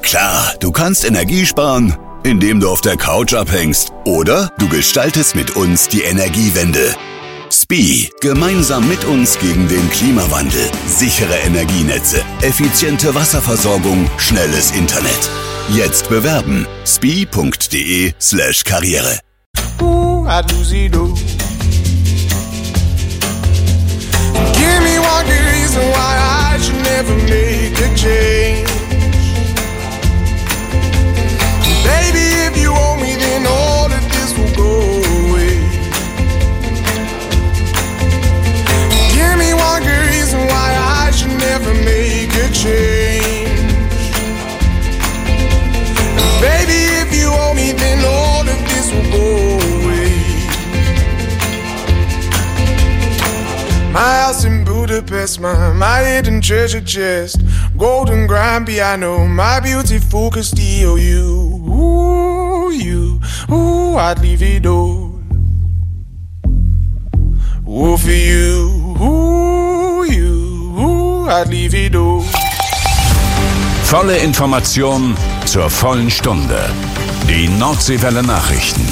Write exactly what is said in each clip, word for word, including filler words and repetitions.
Klar, du kannst Energie sparen, indem du auf der Couch abhängst. Oder du gestaltest mit uns die Energiewende. S P I, gemeinsam mit uns gegen den Klimawandel. Sichere Energienetze, effiziente Wasserversorgung, schnelles Internet. Jetzt bewerben. spi.de slash Karriere. Ooh, I'd lose it all. Give me one good reason why I should never make a change. Baby, if you owe me, then all of this will go away. Give me one good reason why I should never make a change. Baby, if you owe me, then all of this will go away. My house in Budapest, my, my hidden treasure chest, golden grand piano, my beautiful Castillo. You, ooh, you, ooh, I'd leave it all. Ooh, for you, ooh, you, ooh, I'd leave it all. Volle Information zur vollen Stunde. Die Nordseewelle Nachrichten.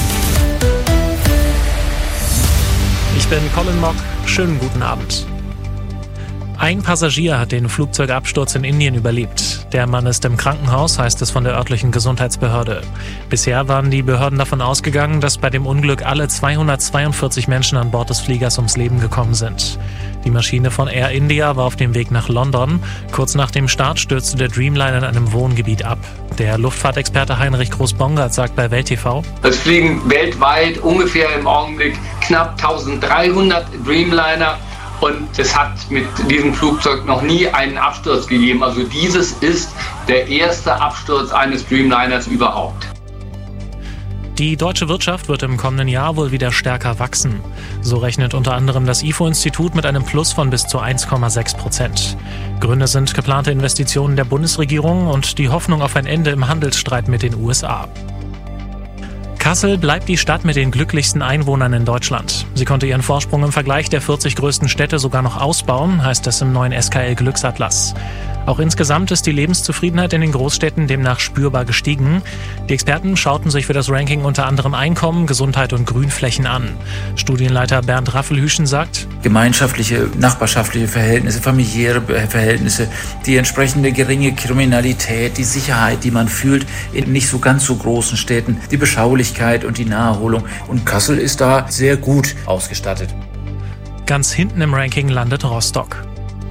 Ich bin Colin Mock. Schönen guten Abend. Ein Passagier hat den Flugzeugabsturz in Indien überlebt. Der Mann ist im Krankenhaus, heißt es von der örtlichen Gesundheitsbehörde. Bisher waren die Behörden davon ausgegangen, dass bei dem Unglück alle zweihundertzweiundvierzig Menschen an Bord des Fliegers ums Leben gekommen sind. Die Maschine von Air India war auf dem Weg nach London. Kurz nach dem Start stürzte der Dreamliner in einem Wohngebiet ab. Der Luftfahrtexperte Heinrich Groß-Bongert sagt bei Welt T V: Es fliegen weltweit ungefähr im Augenblick knapp eintausenddreihundert Dreamliner. Und es hat mit diesem Flugzeug noch nie einen Absturz gegeben. Also dieses ist der erste Absturz eines Dreamliners überhaupt. Die deutsche Wirtschaft wird im kommenden Jahr wohl wieder stärker wachsen. So rechnet unter anderem das I F O-Institut mit einem Plus von bis zu eins Komma sechs Prozent. Gründe sind geplante Investitionen der Bundesregierung und die Hoffnung auf ein Ende im Handelsstreit mit den U S A. Kassel bleibt die Stadt mit den glücklichsten Einwohnern in Deutschland. Sie konnte ihren Vorsprung im Vergleich der vierzig größten Städte sogar noch ausbauen, heißt es im neuen S K L-Glücksatlas. Auch insgesamt ist die Lebenszufriedenheit in den Großstädten demnach spürbar gestiegen. Die Experten schauten sich für das Ranking unter anderem Einkommen, Gesundheit und Grünflächen an. Studienleiter Bernd Raffelhüschen sagt: Gemeinschaftliche, nachbarschaftliche Verhältnisse, familiäre Verhältnisse, die entsprechende geringe Kriminalität, die Sicherheit, die man fühlt in nicht so ganz so großen Städten, die Beschaulichkeit und die Naherholung. Und Kassel ist da sehr gut ausgestattet. Ganz hinten im Ranking landet Rostock.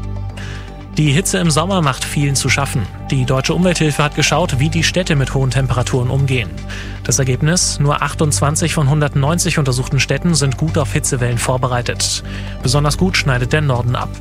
Die Hitze im Sommer macht vielen zu schaffen. Die Deutsche Umwelthilfe hat geschaut, wie die Städte mit hohen Temperaturen umgehen. Das Ergebnis: Nur achtundzwanzig von hundertneunzig untersuchten Städten sind gut auf Hitzewellen vorbereitet. Besonders gut schneidet der Norden ab.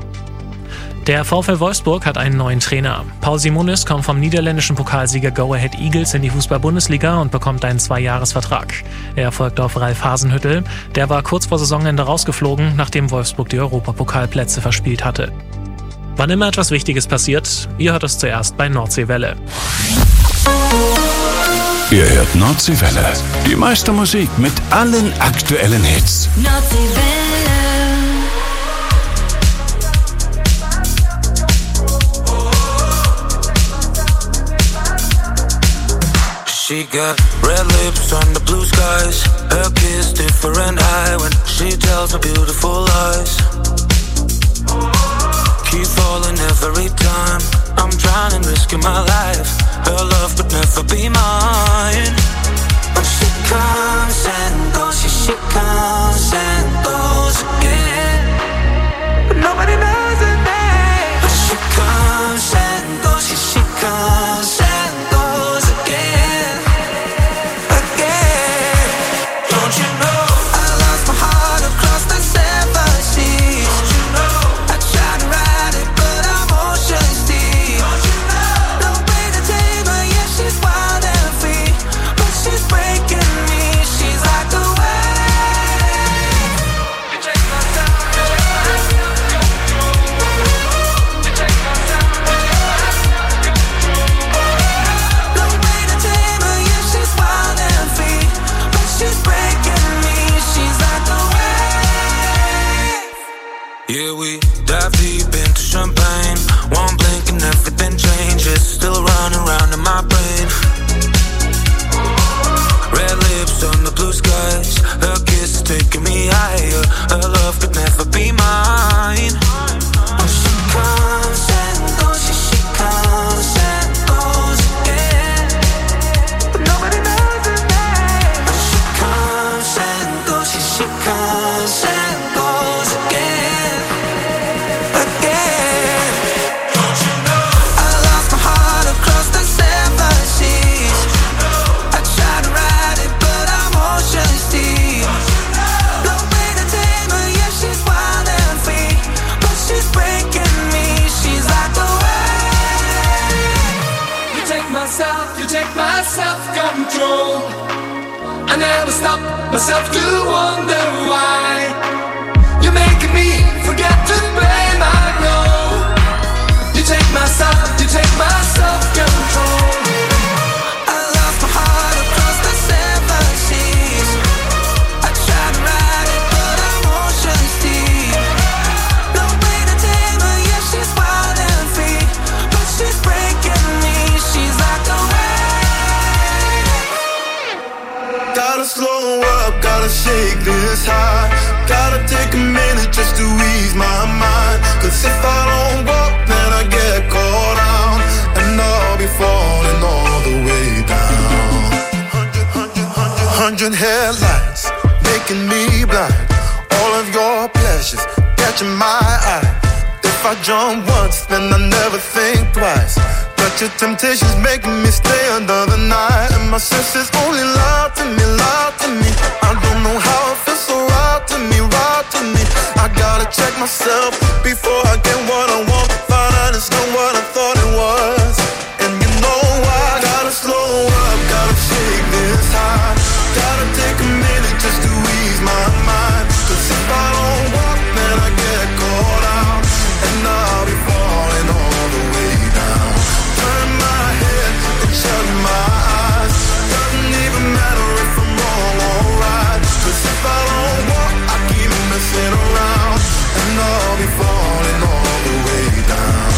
Der VfL Wolfsburg hat einen neuen Trainer. Paul Simonis kommt vom niederländischen Pokalsieger Go Ahead Eagles in die Fußball-Bundesliga und bekommt einen Zweijahresvertrag. Er folgt auf Ralf Hasenhüttl. Der war kurz vor Saisonende rausgeflogen, nachdem Wolfsburg die Europapokalplätze verspielt hatte. Wann immer etwas Wichtiges passiert, ihr hört es zuerst bei Nordseewelle. Ihr hört Nordseewelle. Die meiste Musik mit allen aktuellen Hits. Nordseewelle. She got red lips under blue skies. Her kiss different high when she tells me beautiful lies. Keep falling every time I'm trying and risking my life. Her love could never be mine. But she comes and goes, she, she comes and goes again. But nobody knows her name. But she comes and goes, she, she comes and goes again. Again. Don't you know I lost my heart across the seven seas? Don't you know I tried to ride it but I'm ocean deep? Don't you know no way to tame her, yeah she's wild and free, but she's breaking me, she's like a wave. You take my time. my brain. Red lips on the blue skies. Her kiss is taking me higher. Her love could never be mine. When she comes and goes, yeah, she comes and goes again. But nobody knows her name. When she comes and goes, yeah, she comes and goes again. Again. Don't you know? I lost my heart across the seven seas. I tried to ride it, but I'm ocean deep. No way to tame her, yeah, she's wild and free. But she's breaking me, she's like the wave. You take my self, you take my self-control. I never stop myself to wonder why. You're making me forget to blame, I know. You take my self, you take my self-control. I lost my heart across the seven seas. I tried to ride it, but I'm ocean deep. No way to tame her, yeah, she's wild and free. But she's breaking me, she's like a wave. Gotta slow up, gotta shake this high. Gotta take a minute just to ease my mind. Cause if I don't walk, then I get caught out. And I'll be falling all the way down. Hundred, hundred, hundred, hundred headlights making me blind. All of your pleasures catching my eye. If I jump once, then I never think twice. But your temptation's making me stay under the night. And my senses only lie to me, lie to me. I don't know how it feels so right to me, right to me. I gotta check myself before I get what I want. Find out it's not what I thought it was. And you know I gotta slow up, gotta shake this high. Gotta take a minute just to ease my mind. Cause if I don't walk, then I get caught out. And I'll be falling all the way down. Turn my head and shut my eyes. Doesn't even matter if I'm wrong or right. Cause if I don't walk, I keep messing around. And I'll be falling all the way down.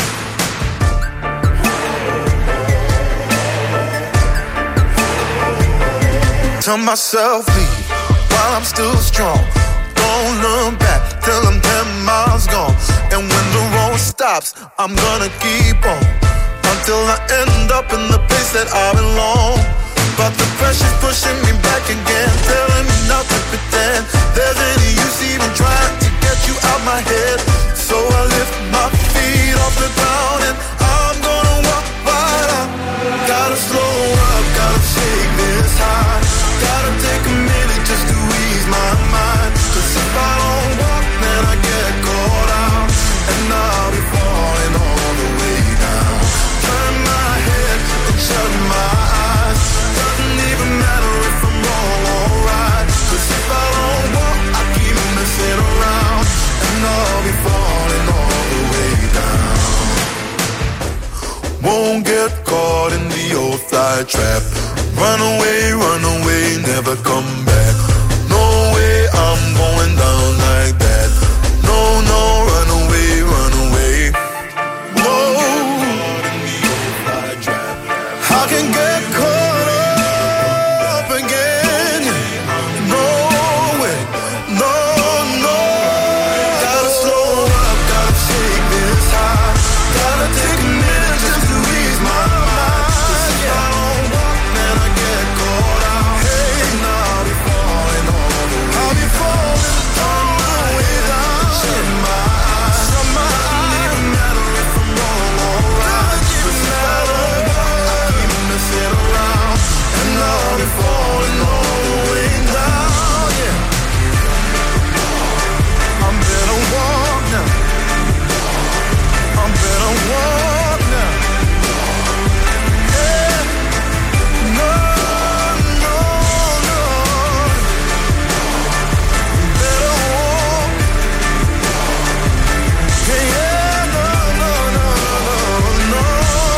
Tell myself leave while I'm still strong. Don't look back till I'm ten miles gone. And when the road stops, I'm gonna keep on until I end up in the place that I belong. But the pressure's pushing me back again, telling me not to pretend there's any use even trying to get you out my head. So I lift my feet off the ground and I'm gonna walk right out. Gotta slow up, gotta shake this high. Gotta take a minute just to ease my mind. Cause if I don't walk, then I get caught out. And I'll be falling all the way down. Turn my head and shut my eyes. Doesn't even matter if I'm wrong or right. Cause if I don't walk, I keep messing around. And I'll be falling all the way down. Won't get caught in the old fly trap. Run away, run away, never come back. No way, I'm going down like that. No, no, run away, run away. No, I can get caught up again. No way, no, no. Gotta slow up, gotta shake this high. Gotta take a minute just to ease my mind. Cause if I don't walk, then I get caught out. Hey, and I'll be falling all the way. I'll be falling all the way down. Shut my eyes, shut my eyes. Doesn't even matter if I'm wrong or right. Cause if I don't walk, I keep messing around. And I'll be falling all the way down, yeah. I'm better walk now. I'm better walk now. Yeah. No, no, no. Better walk. Yeah, yeah, no, no, no, no, no.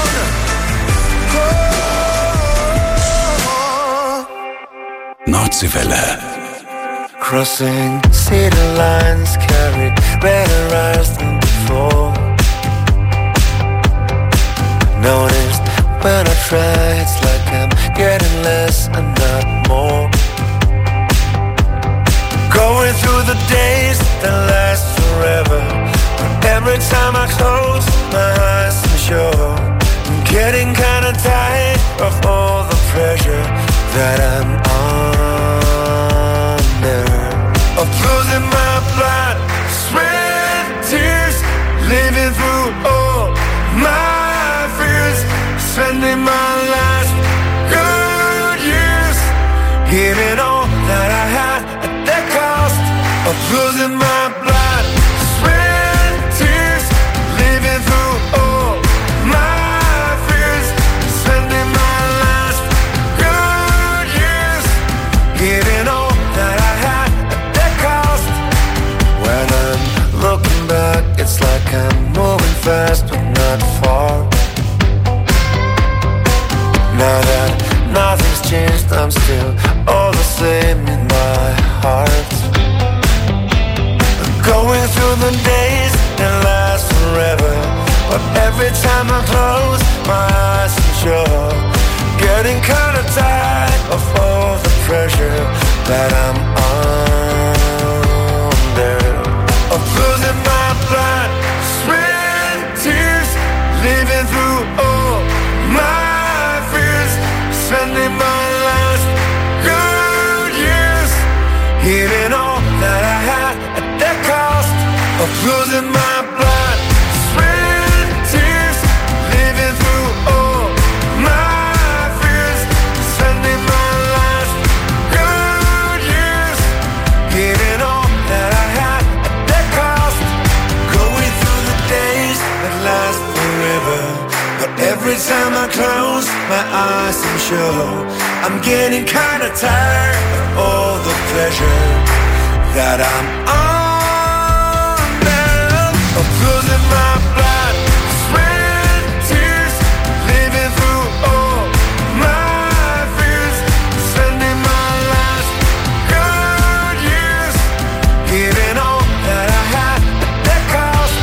Oh. Nordseewelle. Crossing city lines, carried redder eyes than before. Noticed when I try, it's like I'm getting less and not more. Going through the days that last forever, but every time I close my eyes I'm sure I'm getting kinda tired of all the pressure that I'm under, of losing my blood, sweat, tears, living through all my fears, spending my last good years, giving all that I had at the cost of losing my blood, sweat, tears, living through all my fears, spending my last good years, giving all that I had at the cost. When I'm looking back, it's like I'm moving fast but not far. Now that nothing's changed, I'm still all the same in my heart. Going through the days that last forever, but every time I close my eyes I'm sure getting kinda tired of all the pressure that I'm under, of losing my blood, sweat, tears, living through all my fears, spending my last good years, giving all that I had at the cost of losing my blood, sweat, tears, living through all my fears, spending my last good years, giving all that I had at the cost. Going through the days that last forever, but every time I close my eyes I'm sure I'm getting kinda tired of all the pleasure that I'm under, of losing my blood, sweat, tears, living through all my fears, spending my last good years, giving all that I had at the cost.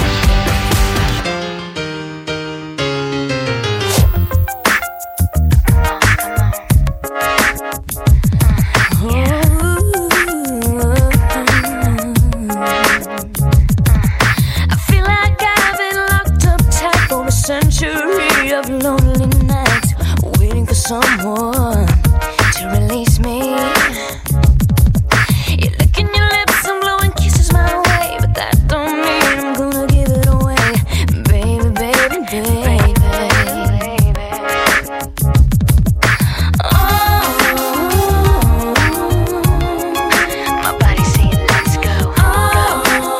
Someone to release me. You're licking your lips and blowing kisses my way, but that don't mean I'm gonna give it away, baby, baby, baby, baby. Oh, my body's saying let's go. Oh,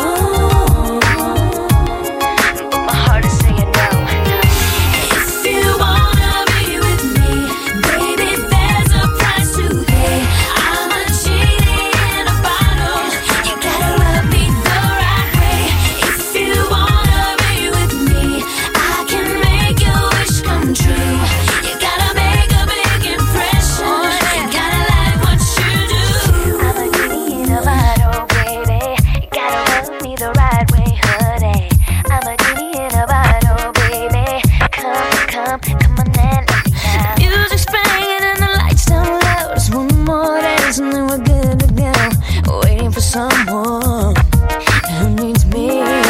but my heart is saying no. If you wanna be with me, baby, there's a price to pay. I'm a genie in a bottle. You gotta love me the right way. If you wanna be with me, I can make your wish come true. You gotta make a big impression. Gotta like what you do. I'm a genie in a bottle, baby. You gotta love me the right way, honey. I'm a genie in a bottle, baby. Come, come, come on and let me out. Music's playing and the lights down low. Just one more dance and then we're good to go. Waiting for someone who needs me.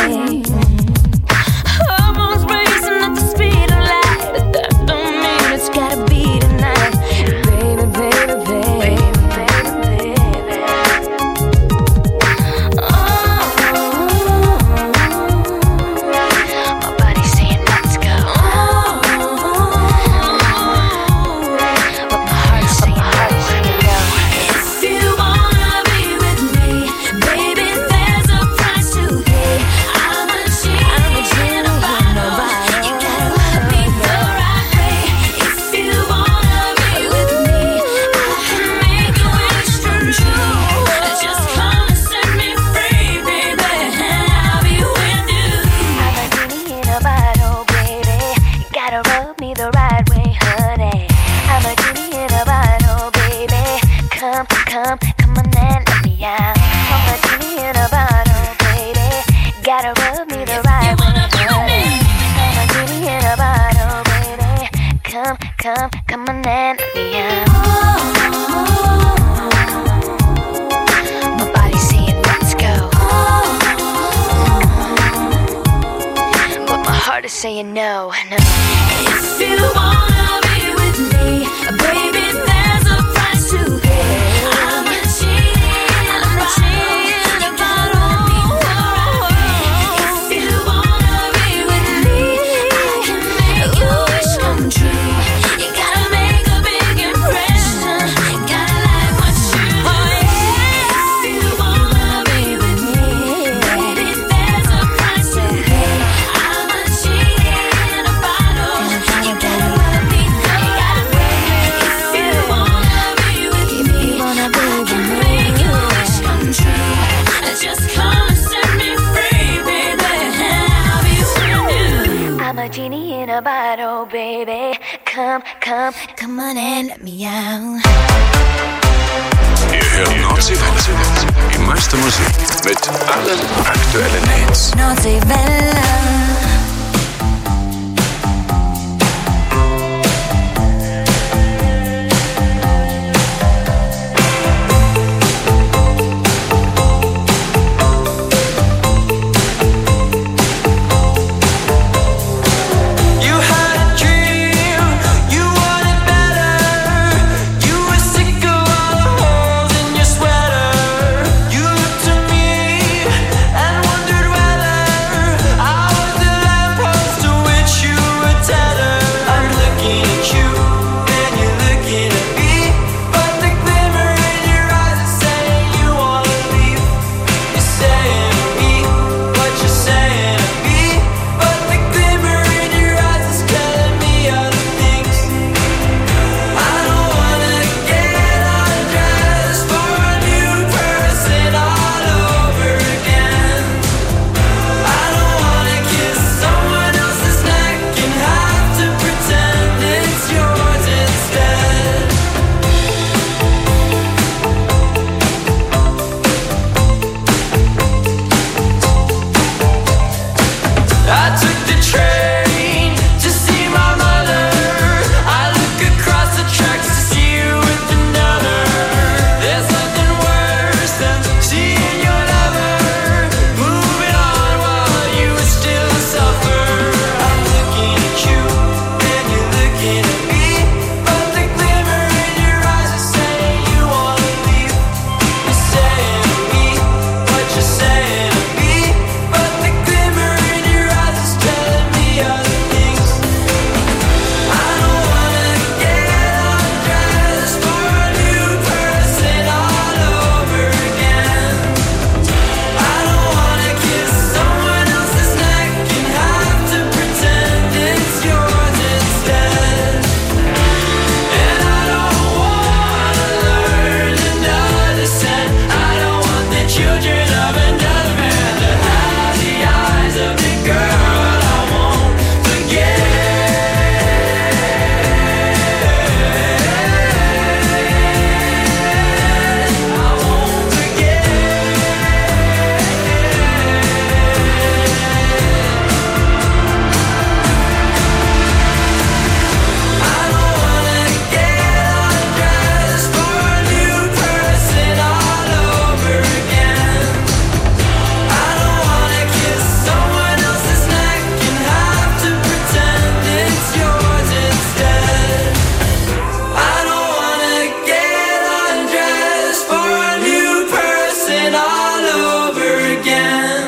Hormones racing at the speed of light, but that don't mean it's gotta be tonight. Baby, baby, baby, baby, baby. Oh, my body's saying let's go. But my heart's saying no. If you wanna be with me, baby, there's a price to pay. I'm a genie in a bottle. You gotta love me the right way. If you wanna be with me, I can make your wish come true. Just come and set me free, baby, and I'll be with you. I'm a genie in a bottle, baby. You gotta rub me the right way, honey. I'm a genie in a bottle, baby. Come, come, come on and let me out. I'm a genie in a bottle, baby. Gotta rub me the right way, honey. I'm a genie in a bottle, baby. come, come, come on and let me out. My body's saying let's go, but my heart is saying no, no. If you wanna be with me, baby, there's a price to pay. I'm not cheating, I'm not cheating about all. If you wanna be with me, I can make your wish come true. You gotta make a big impression, gotta like what you do. If you wanna be with me, baby, there's a price to pay. I'm not cheating about all. You gotta let me know. If you wanna be with me, I can make your wish come true. Just come and set me free, baby. I'll be with you. I'm a genie in a bottle, baby. Come, come, come on and let me out. Ihr hört Nordseewelle. Die meiste Musik mit allen aktuellen Hits. Nordseewelle. You had a dream, you wanted better. You were sick of all the holes in your sweater. You looked to me and wondered whether I was the lamppost to which you were tethered. I'm looking at you and you're looking at me, but the glimmer in your eyes is saying you wanna leave. You're saying to me what you're saying to me, but the glimmer in your eyes is telling me other things. I don't wanna get undressed for a new person all over again. I don't wanna kiss someone else's neck and have to pretend it's yours instead. I took the train to see my mother. I look across the tracks to see you with another. There's nothing worse than seeing your lover moving on while you still suffer. I'm looking at you and you're looking at me, but the glimmer in your eyes is saying you wanna leave. You're saying to me what you're saying to me, but the glimmer in your eyes is telling me other things. I don't wanna get undressed for a new person all over again. I don't wanna kiss someone else's neck and have to pretend it's yours instead. And I don't wanna learn another scent. I don't want the children of another man to have the eyes of the girl I won't forget. I won't forget. I don't wanna get undressed for a new person all over again. I don't wanna kiss someone else's neck and have to pretend it's yours instead. I don't wanna get undressed for a new person all over again.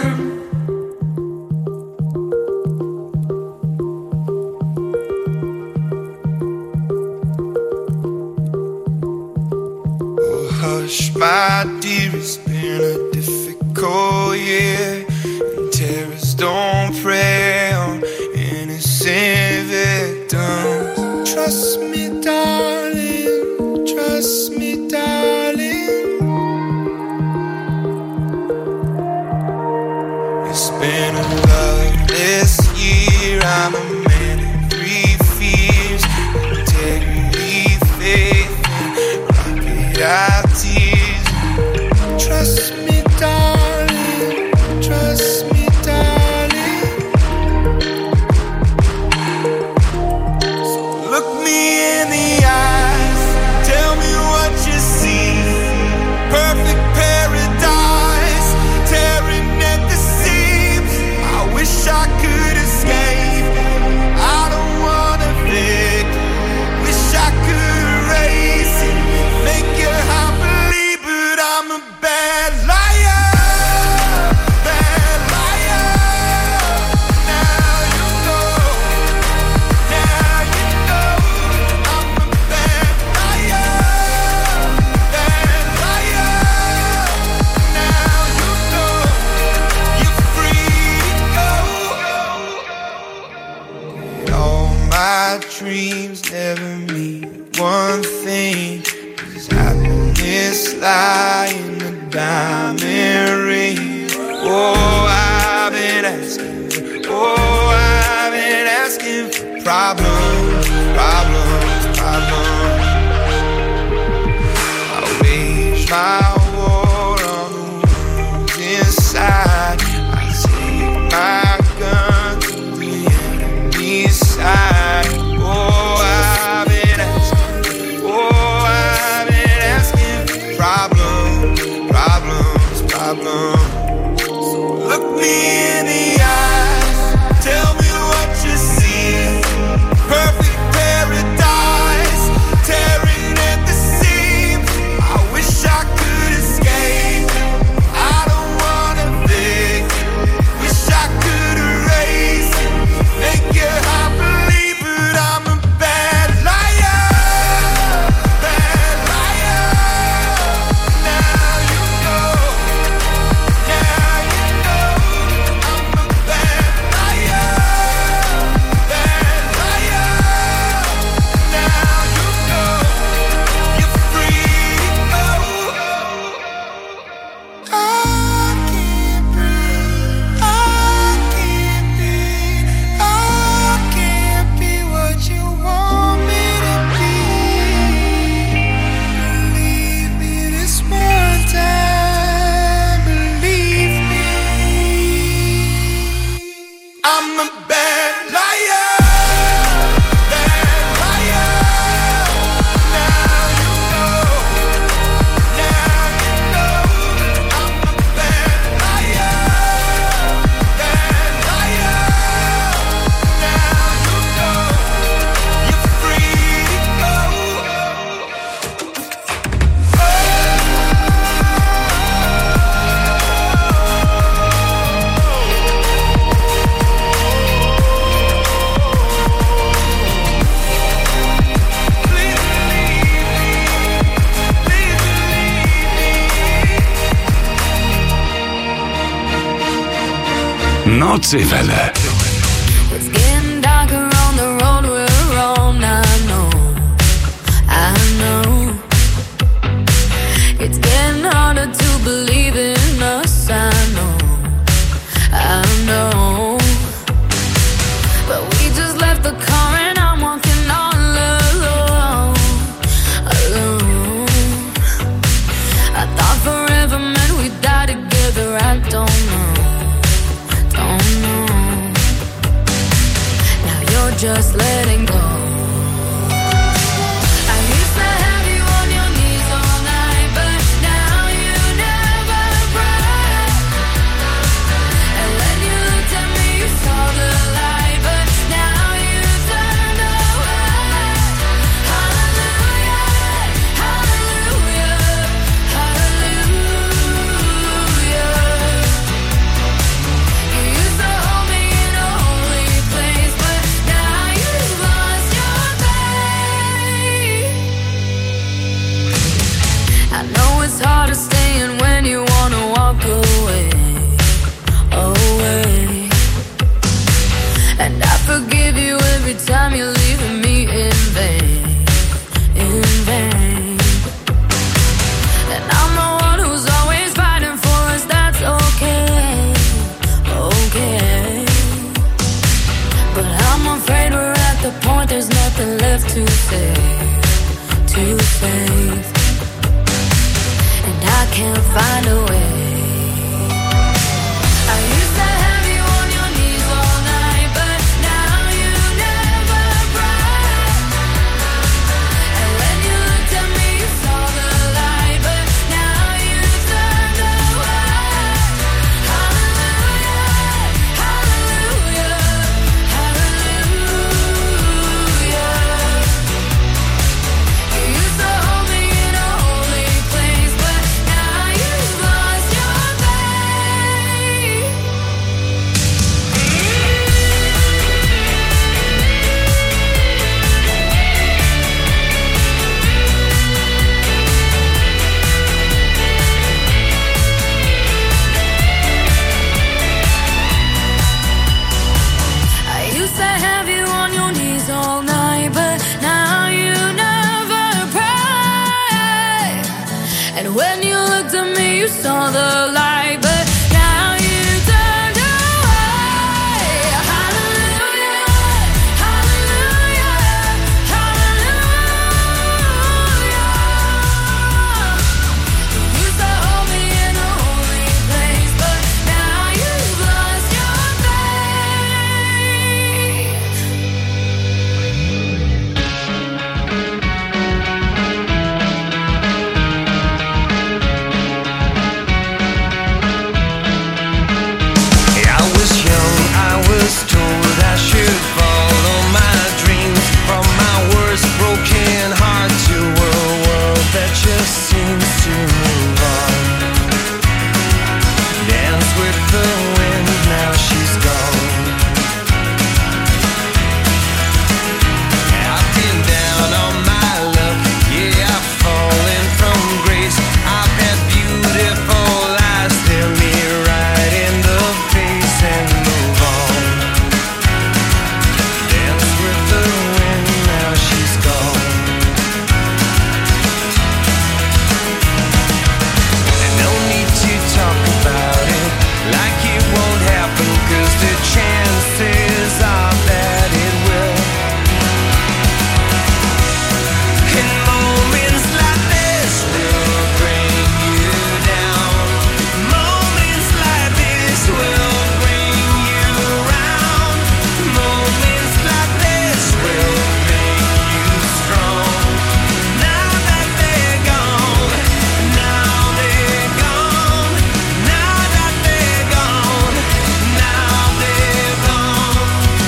Oh, hush, my dear, it's been a difficult year, and terrorists don't prey on innocent victims. Trust me, darling, trust me, darling. It's been a loveless year. I'm a man of three fears: integrity, faith, and crocodile tears. Trust me, darling, trust me, darling. dreams never mean one thing. Does happiness lie in the diamond ring? Oh, I've been asking, oh, I've been asking for problems, problems, problems. I wage my war on the wounds inside. I take my gun to the enemy's side. Oh, I've been asking, oh, I've been asking for problems, problems, problems. So look me in the eyes, tell me what you see. Perfect paradise, tearing at the seams. I wish I could escape. I don't wanna think. Wish I could erase, make your heart believe, but I'm a bad liar, bad liar. Now you know, now you know, I'm a bad liar, bad liar. Now you know, you're free to go. I can't breathe, I can't be, I can't be what you want me to be. Believe me this one time, believe me. I'm a bad liar, bad liar. Now you know, now you know, I'm a bad liar, bad liar. Now you know, you're free to go. Please believe me, please believe me. Nordseewelle. It's getting darker on the road we're on. I know, I know. It's getting harder to believe in us. I know, I know. But we just left the car and I'm walking all alone, alone. I thought forever meant we'd die together. I don't know, don't know. Now you're just letting go. I used to have you on your knees all night, but now you never cry. And when you looked at me, you saw the light, but now you turned away. Hallelujah, hallelujah, hallelujah. You used to hold me in a holy place, but now you've lost your faith. I know it's hard to stay in when you wanna walk away, away. And I forgive you every time you're leaving me in vain, in vain. And I'm the one who's always fighting for us, that's okay, okay. But I'm afraid we're at the point there's nothing left to say, to save. And I can't find a way. I used to have you on your knees all night, but now you never cry. And when you looked at me, you saw the light, but now you turned away. Hallelujah, hallelujah, hallelujah. you saw the light, but now you turned away. Hallelujah, hallelujah, hallelujah. You used to hold me in a holy place, but now you've lost your faith. I was young, I was told I should follow my dreams. From my worst broken heart to a world that just seems to move on. Dance with the wind, now she's gone. I've been down on my luck, yeah, I've fallen from grace. I've had beautiful eyes stare me right in the face and move on. Dance with the wind, now she's gone. And no need to talk about it like it won't happen, 'cause the chances are that it will. And moments like this will bring you down. Moments like this will bring you around. Moments like this will make you strong. Now that they're gone, now they're gone. Now that they're gone, now they're gone.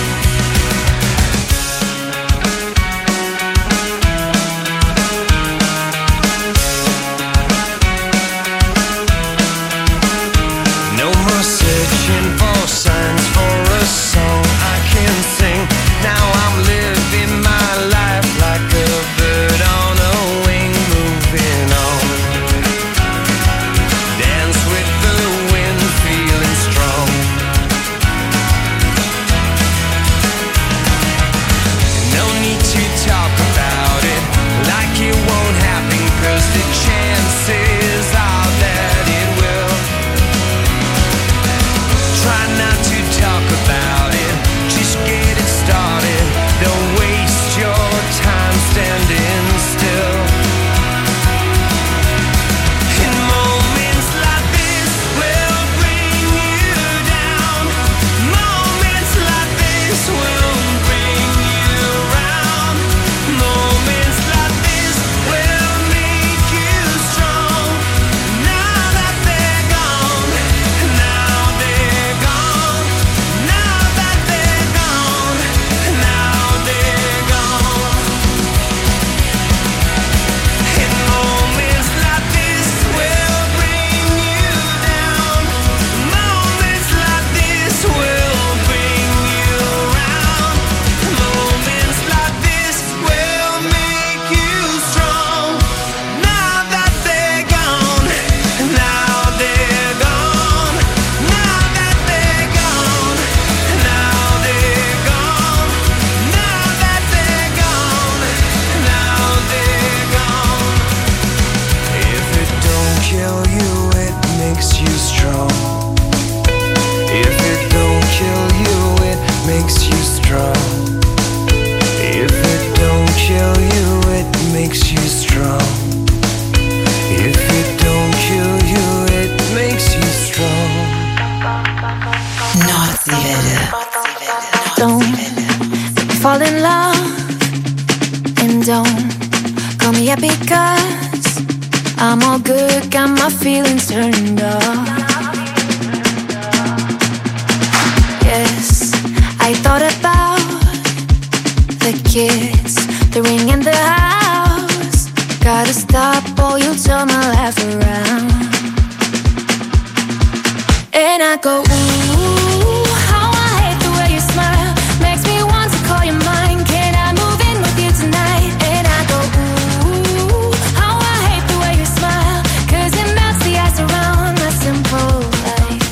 No more searching for signs for a song I can sing. Now I'm living my life like a bird on a wing, moving on. Dance with the wind, feeling strong. No need to talk about it like it won't happen, 'cause the chances are that it will. Try not to talk about it, just get it started. Don't waste your time standing still. And moments like this will bring you down. Moments like this will bring you around. Moments like this will make you strong. Now that they're gone, now they're gone. Now that they're gone, now they're gone. And moments like this will bring you down. Moments like this will bring you around. Moments like this will make you strong. Now that they're gone, now they're gone. Now that they're gone, now they're gone. Now that they're gone, now they're gone. If it don't kill you, it makes you strong. If it don't kill you, it makes you strong. If it don't kill you, it makes you strong. If it don't kill you, it makes you strong. Don't fall in love, and don't call me up because I'm all good, got my feelings turned off. Yes, I thought about the kids, the ring and the house. Gotta stop or you'll turn my life around. And I go, ooh, how I hate the way you smile. Makes me want to call you mine. Can I move in with you tonight? And I go, ooh, how I hate the way you smile. 'Cause it melts the ice around my simple life.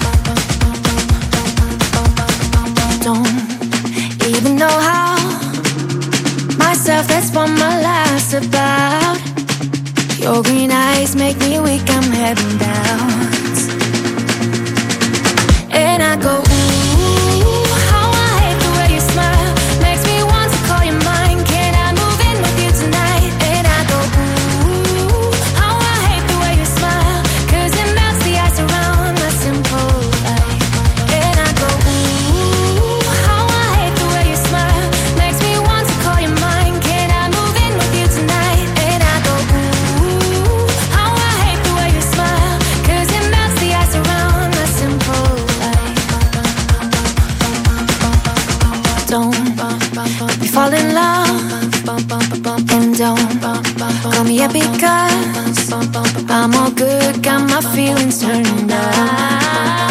Don't even know how myself, that's what my life's about. Your green eyes make me weak, I'm heading down. And I go, ooh, how I hate the way you smile. Makes me want to call you mine. Can I move in with you tonight? And I go, ooh, how I hate the way you smile. Cause it melts the ice around my simple life. And I go, ooh, how I hate the way you smile. Makes me want to call you mine. Can I move in with you tonight? And I go, ooh, how I hate the way you smile. Cause it melts the ice around my simple life. Don't we fall in love, and don't call me up because I'm all good, got my feelings turned on.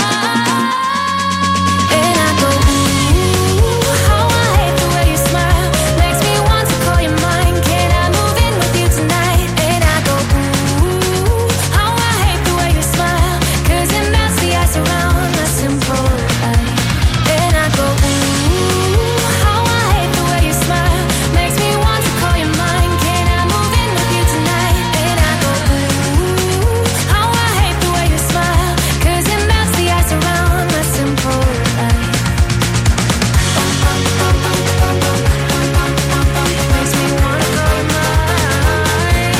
And I go, ooh, how I hate the way you smile. Makes me want to call you mine. Can I move in with you tonight? And I go, ooh, how I hate the way you smile. Cause it melts the ice around my simple life. And I go, ooh, how I hate the way you smile. Makes me want to call you mine. Can I move in with you tonight? And I go, ooh, how I hate the way you smile. Cause it melts the ice around my simple life. Makes me wanna call you mine.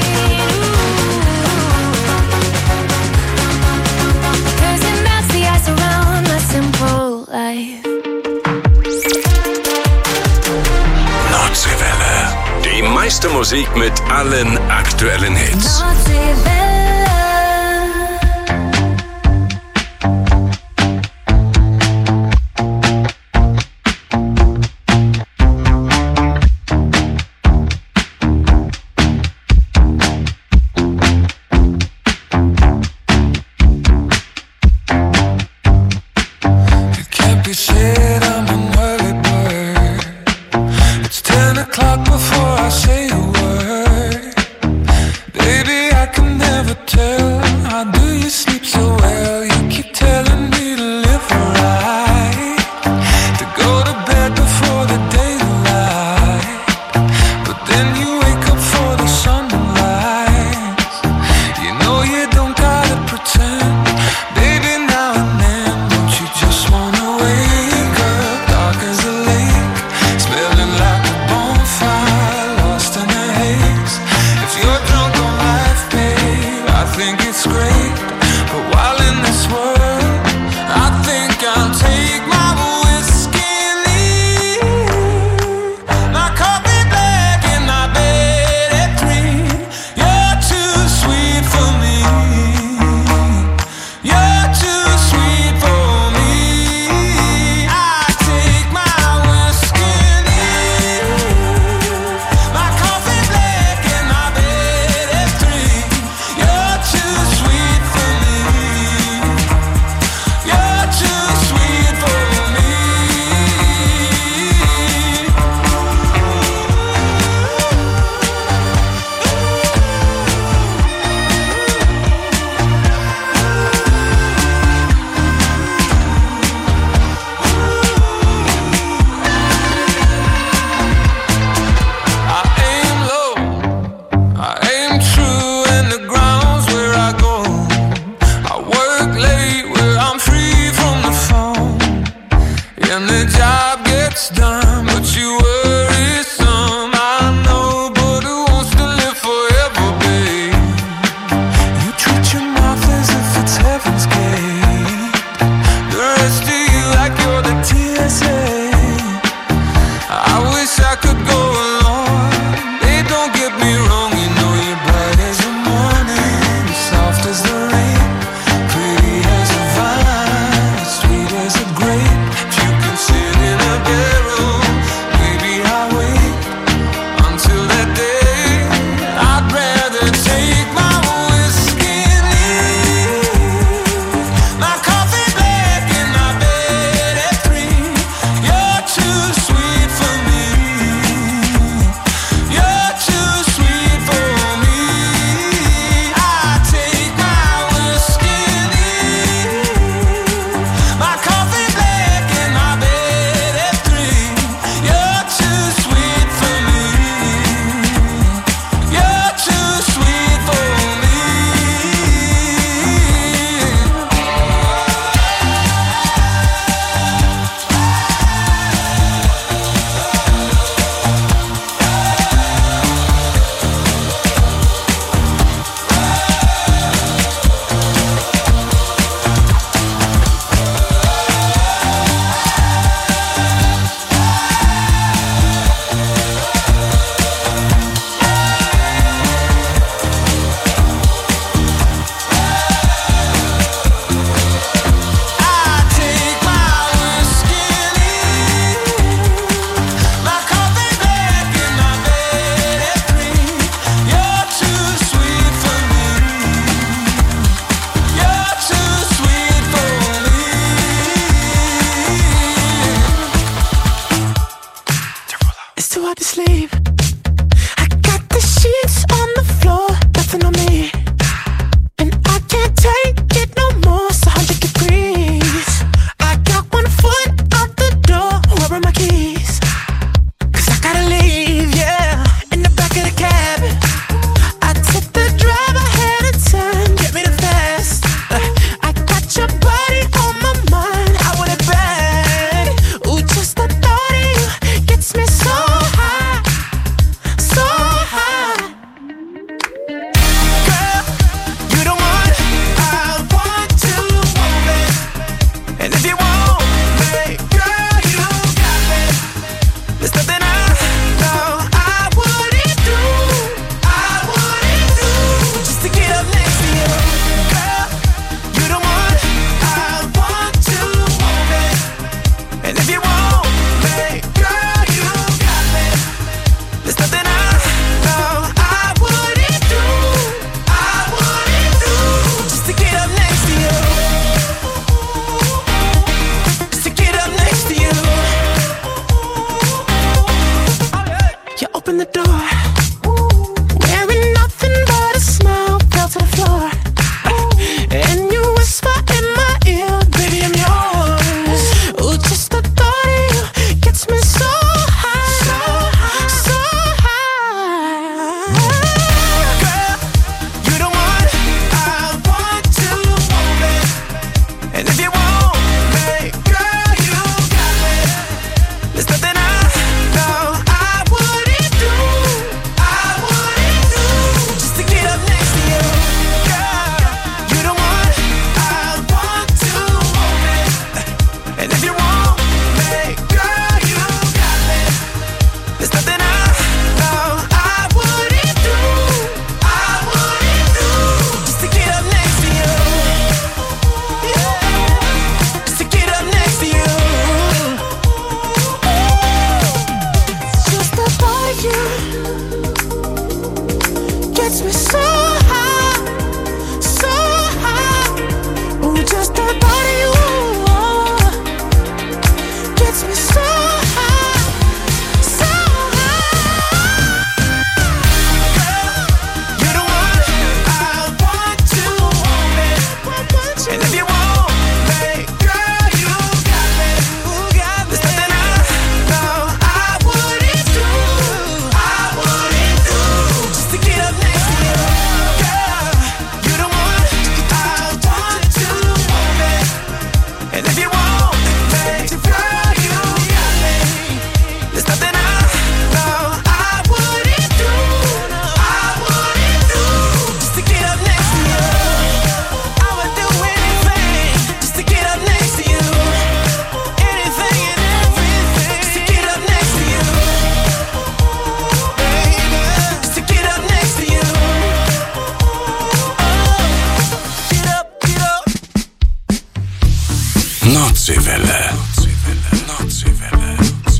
Cause it melts the ice around my simple life. Nordseewelle. Die meiste Musik mit allen aktuellen Hits. It can't be said I'm an early bird. It's ten o'clock before I say a word. Baby, I can never tell gets me so high, so high. Ooh, just the thought of you gets me so high, so high. Girl, you're the one I want to want it. And if you want me, girl, you got me. There's nothing I know I wouldn't do, I wouldn't do, just to get up next to you. Girl, you're the one I want to want it. And if you want me, girl, you got me. There's nothing I know I wouldn't do, I wouldn't do, just to get up next to you. I would do anything just to get up next to you. Anything and everything just to get up next to you, baby. Just to get up next to you. Get up, get up. Nordseewelle. Nordseewelle.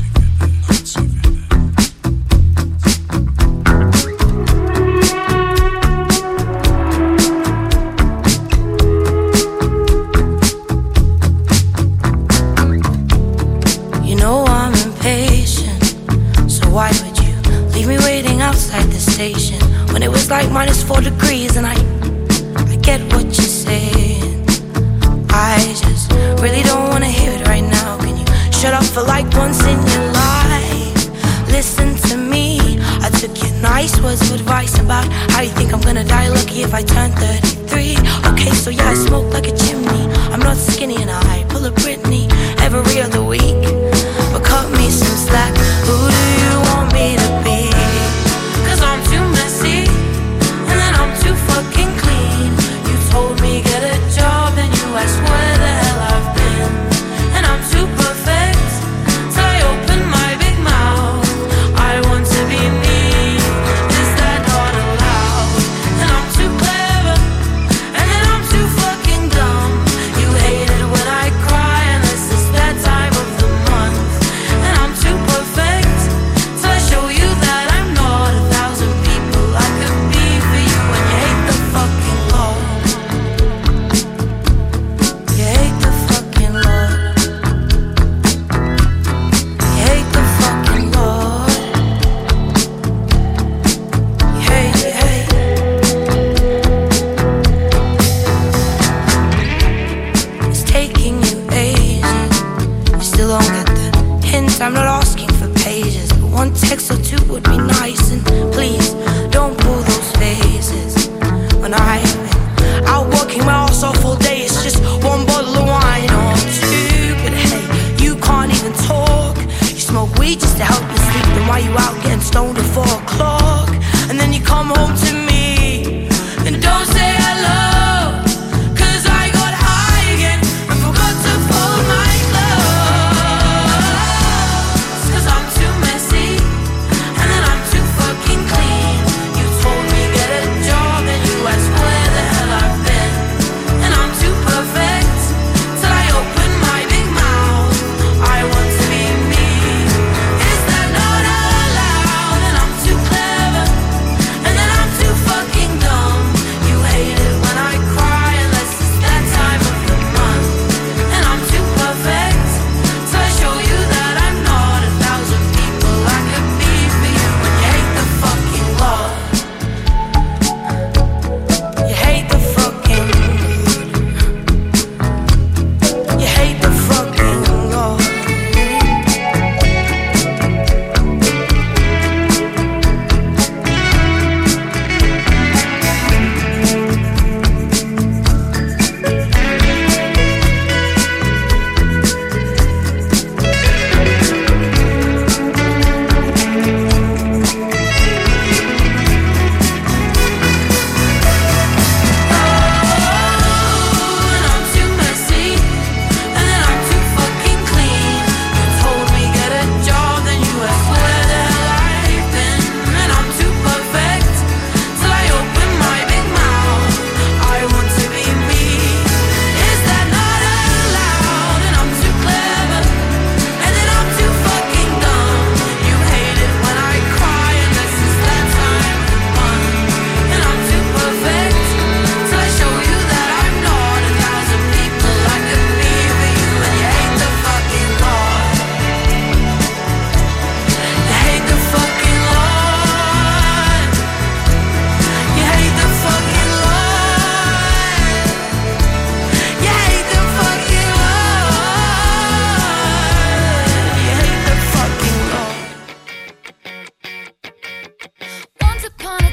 You know I'm impatient, so why would you leave me waiting outside the station when it was like minus four degrees? And I, I get what you're saying. I just really don't wanna hear it right now. Can you shut up for like once in your life? Listen to me. I took your nice words of advice about how you think I'm gonna die lucky if I turn thirty-three. Okay, so yeah, I smoke like a chimney. I'm not skinny and I pull a Britney every other week. But cut me some slack. Who do you want me to be? Cause I'm too messy and then I'm too fucking clean. You told me get a job and you asked where the hell I've been. And I'm too perfect till I open my big mouth. I want to be me. Is that not allowed? And I'm too clever and then I'm too fucking dumb. You hate it when I cry unless it's that time of the month. And I'm too perfect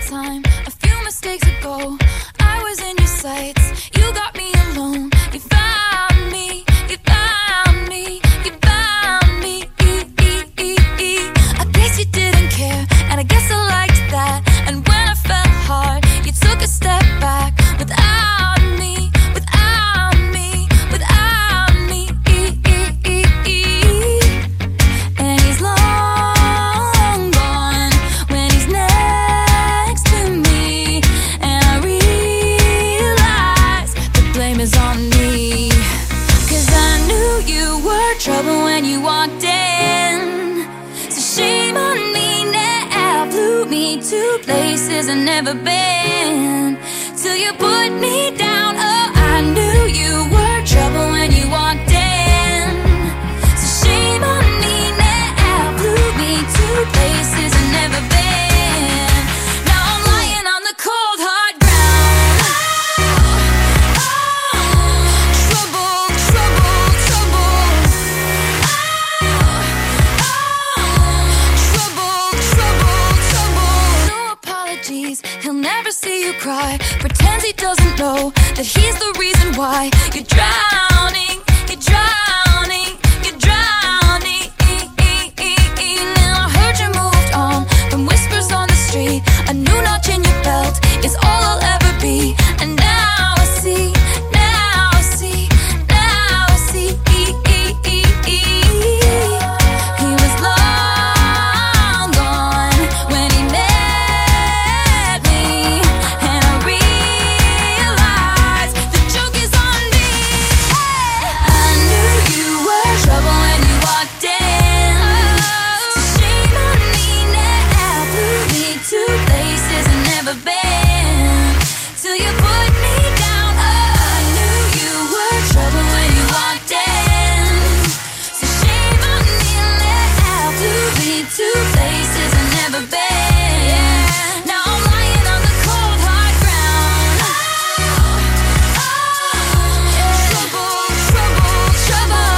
time, a few mistakes ago, I was in your sights. You got me alone. You found me. You found me. You found me. I guess you didn't care, and I guess I liked that. And when I fell hard, you took a step back. Without me, without me, without me. And he's long gone when he's next to me. And I realize the blame is on me. Cause I knew you were trouble when you walked in. So shame on me now. Flew me to places I've never been. Till you put me down. Oh, I knew you were trouble when you walked in. So shame on me now. Flew me to places I've never been. Now I'm lying on the cold hard ground. Oh, trouble, trouble, trouble. Trouble, trouble, trouble. No apologies, he'll never see you cry. Pretends he doesn't know that he's the reason why you're drowning, you're drowning, you're drowning. Now I heard you moved on from whispers on the street. A new notch in your belt is all I'll ever be. And now I see, now I see, now I see. He was long gone when he met me. And I realized the joke is on me. I knew you were trouble when you walked in. So shame on me now. Flew me to places I've never been. Till you put me down. Oh, I knew you were trouble when you walked in. So shame on me now. Flew me to places I've never been. Now I'm lying on the cold hard ground. Trouble, trouble, trouble.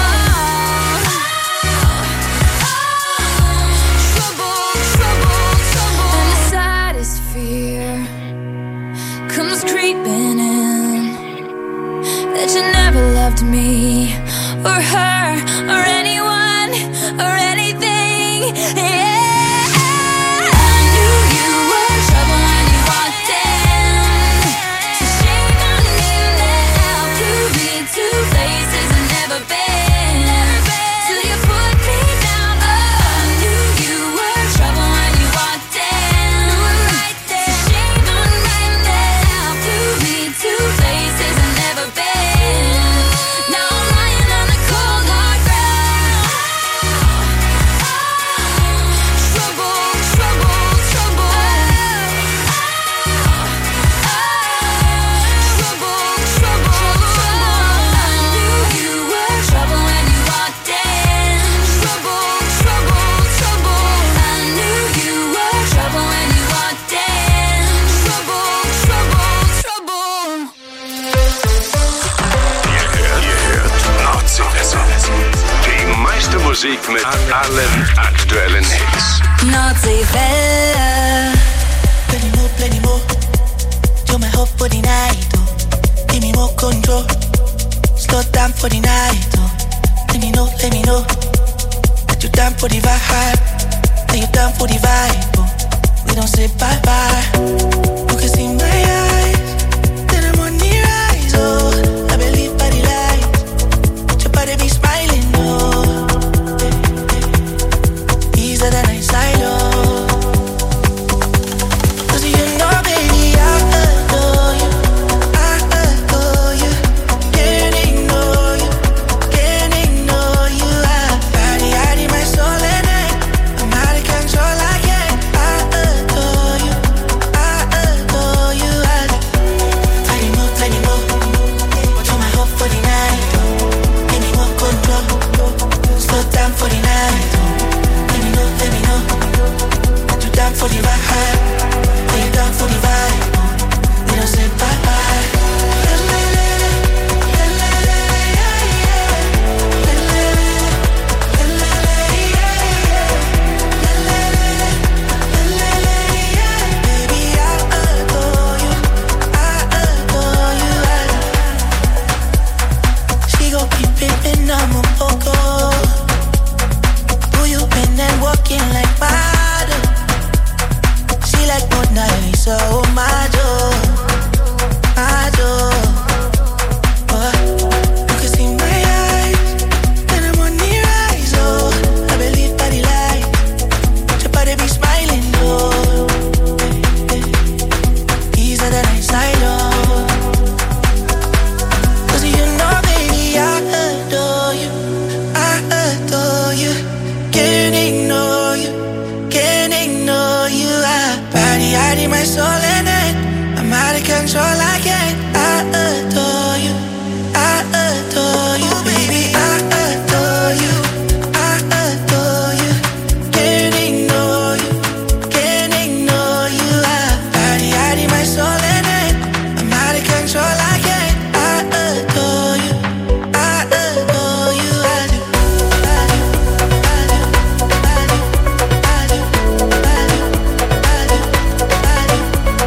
Trouble, trouble, trouble. And the saddest fear comes creeping in, that you never loved me or her or anyone or anything. Yeah. I knew you were trouble when you walked in. So shame on me now. Flew me to places I've never been. Till you put me down. Oh, I knew you were trouble when you walked in. So shame on me now. Flew me to places I've never been. Now I'm lying on the cold hard ground. Trouble, trouble, trouble. Trouble, trouble, trouble. I knew you were trouble when you walked in. Trouble, trouble, trouble. I knew you were trouble when you walked in. Trouble, trouble, trouble. Ihr hört, ihr hört Nordseewelle. Die meiste Musik mit allen aktuellen Hits. Nordseewelle. Plenty more, plenty more. You're my hope for the night, oh. Give me more control. Slow down for the night, oh. Let me know, let me know that you're down for the vibe. That you're down for the vibe, oh. We don't say bye bye. You can see my eyes, that I'm on the rise, oh. I believe by the light, that your body be smiling, oh. Easier than I side, oh. so my door, my door. Oh, you can see my eyes when I'm on the rise. Oh, I believe that he lied. Your body be smiling, oh. These are the nights I know. 'Cause you know, baby, I adore you, I adore you. Can't ignore you, can't ignore you. I body, I my soul in it. I'm out of control, I can't. I adore you, I adore you, baby. I adore you, I adore you. Can't ignore you, can't ignore you. I body, I my soul in it. I'm out of control, I can't. I adore you, I adore you. I do, I do, I do, I do, I do, I do, I do, I do.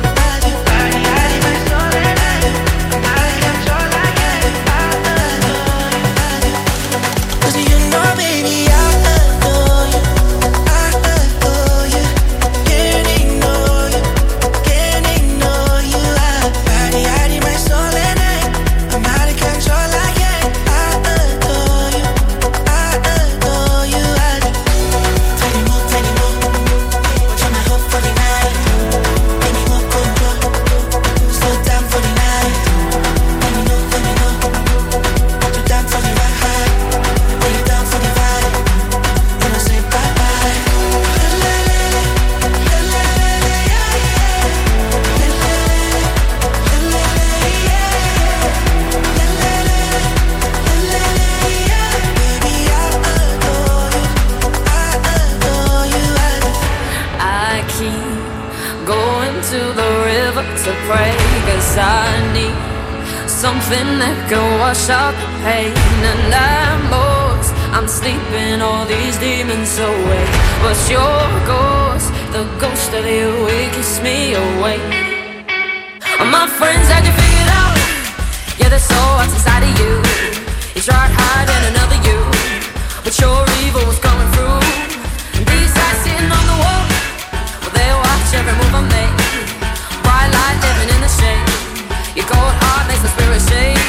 Something that can wash out the pain. And I'm lost, I'm sleeping all these demons away. But your ghost, the ghost of you, it keeps me awake. My friends had you figured out. Yeah, there's so what's inside of you. You tried hiding another you, but your evil was coming through. And these eyes sitting on the wall, well, they watch every move I make. Bright light living in the shade. Your cold heart makes the spirit shake.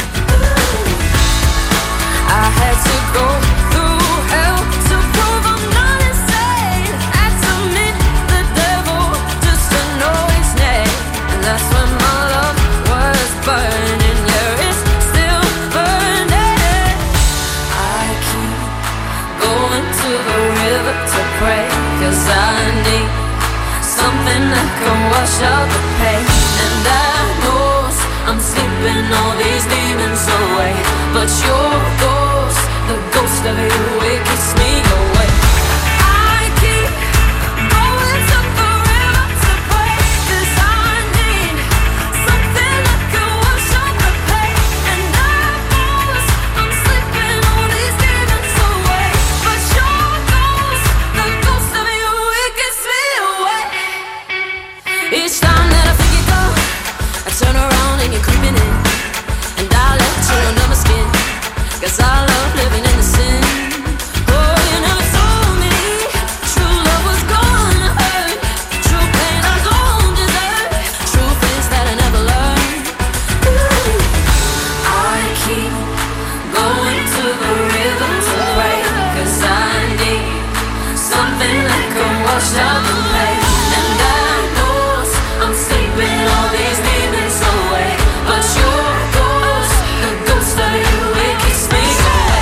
I had to go through hell to prove I'm not insane. Had to meet the devil just to know his name. And that's when my love was burning. Yeah, it's still burning. I keep going to the river to pray, 'cause I need something that can wash out the pain. And I know I'm sleeping all these demons away. But your ghost, the ghost of you, it keeps me away. I keep going to the river to pray, 'cause I need something that can wash out the pain. And I know I'm sleeping all these demons away. But your ghost, the ghost of you, it keeps me away. Each time that I think you go, I turn around and you're creeping in, and I let you under my skin, 'cause I love living in the sin. Oh, you never told me true love was gonna hurt. True pain I don't deserve. True things that I never learned. Ooh. I keep going to the river to pray, 'cause I need something that can wash out the pain. And I know I'm sleeping all these demons away. But your ghost, the ghost of you, it keeps me away.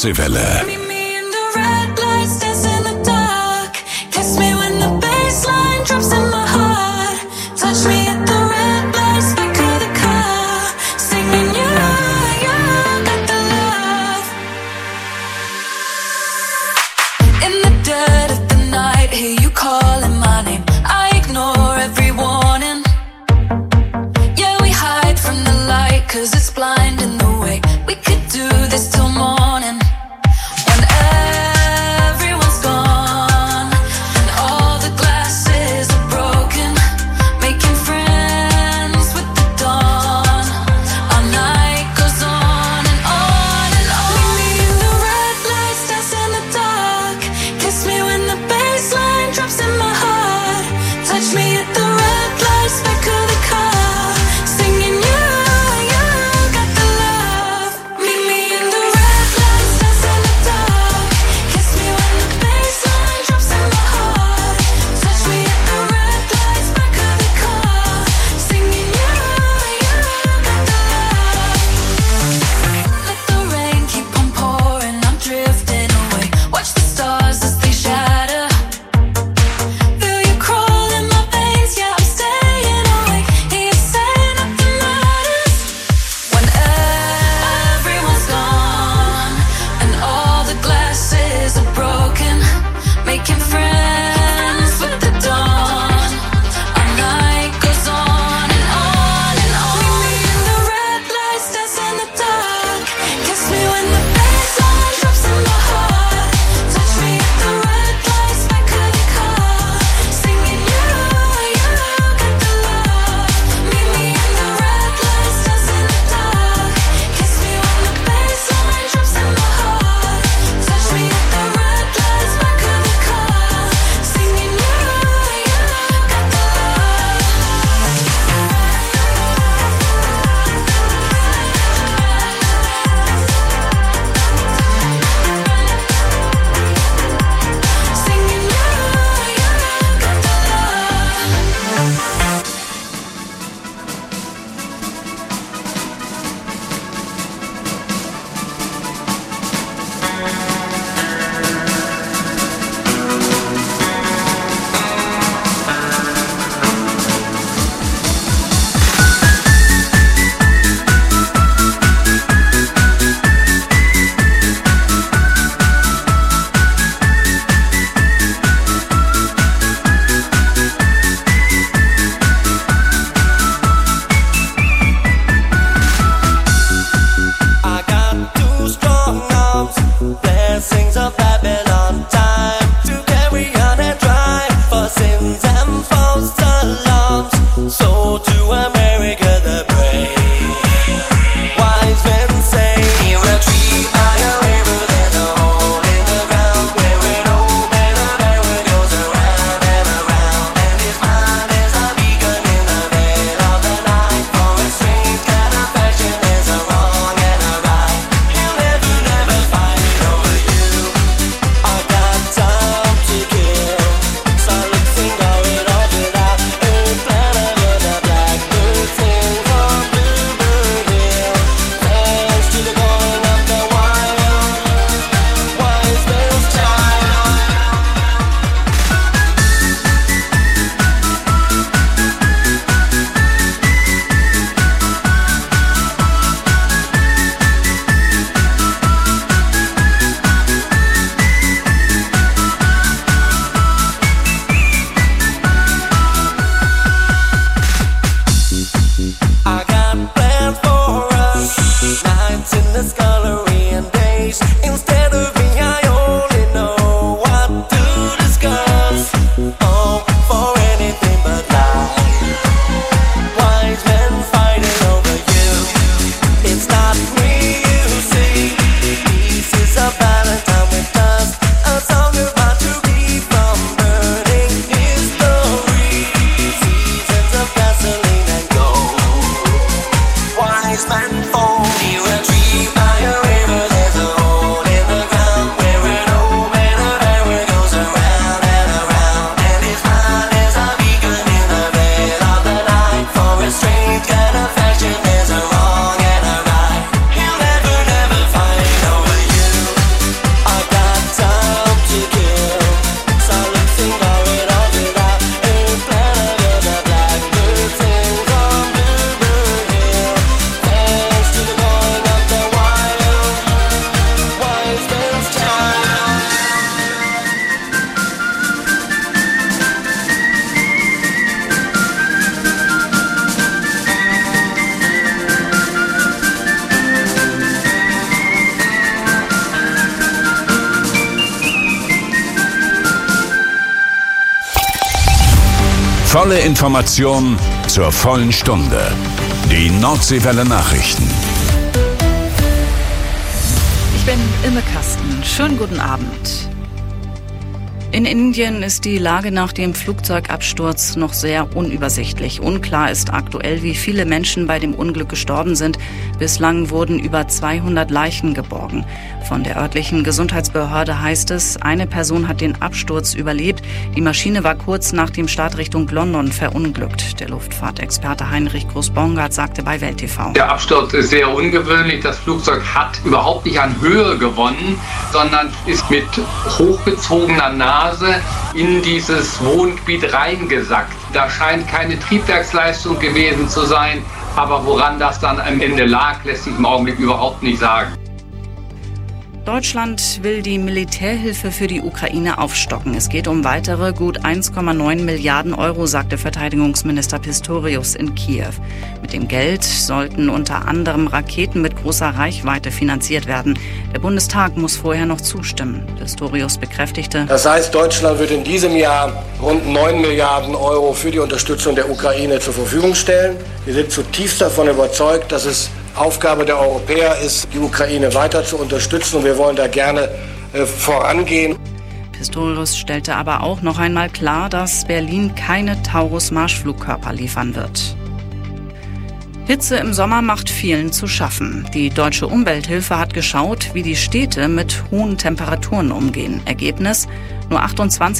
Nordsee-Welle. Meet me in the red lights, dance in the dark. Kiss me when the bassline drops in my heart. Touch me at the red lights, back of the car. Singing, yeah, yeah, got the love. In the dead of the night, hear you calling my name. I ignore every warning. Yeah, we hide from the light, cause it's blinding the way. We could do this till morning. When everyone's gone and all the glasses are broken, making friends with the dawn. Our night goes on and on and on. Meet me in the red lights, dance in the dark. Kiss me when the bassline drops in my heart. Touch me at the red lights, back of the car. Singing, yeah, yeah, got the love. Meet me in the red Volle Information zur vollen Stunde. Die Nordseewelle Nachrichten. Ich bin Imme Kasten. Schönen guten Abend. In Indien ist die Lage nach dem Flugzeugabsturz noch sehr unübersichtlich. Unklar ist aktuell, wie viele Menschen bei dem Unglück gestorben sind. Bislang wurden über zweihundert Leichen geborgen. Von der örtlichen Gesundheitsbehörde heißt es, eine Person hat den Absturz überlebt. Die Maschine war kurz nach dem Start Richtung London verunglückt. Der Luftfahrtexperte Heinrich Groß-Bongard sagte bei Welt T V. Der Absturz ist sehr ungewöhnlich. Das Flugzeug hat überhaupt nicht an Höhe gewonnen, sondern ist mit hochgezogener Nase in dieses Wohngebiet reingesackt. Da scheint keine Triebwerksleistung gewesen zu sein, aber woran das dann am Ende lag, lässt sich im Augenblick überhaupt nicht sagen. Deutschland will die Militärhilfe für die Ukraine aufstocken. Es geht um weitere gut eins Komma neun Milliarden Euro, sagte Verteidigungsminister Pistorius in Kiew. Mit dem Geld sollten unter anderem Raketen mit großer Reichweite finanziert werden. Der Bundestag muss vorher noch zustimmen. Pistorius bekräftigte: Das heißt, Deutschland wird in diesem Jahr rund neun Milliarden Euro für die Unterstützung der Ukraine zur Verfügung stellen. Wir sind zutiefst davon überzeugt, dass es Aufgabe der Europäer ist, die Ukraine weiter zu unterstützen, und wir wollen da gerne äh, vorangehen. Pistorius stellte aber auch noch einmal klar, dass Berlin keine Taurus-Marschflugkörper liefern wird. Hitze im Sommer macht vielen zu schaffen. Die Deutsche Umwelthilfe hat geschaut, wie die Städte mit hohen Temperaturen umgehen. Ergebnis: nur achtundzwanzig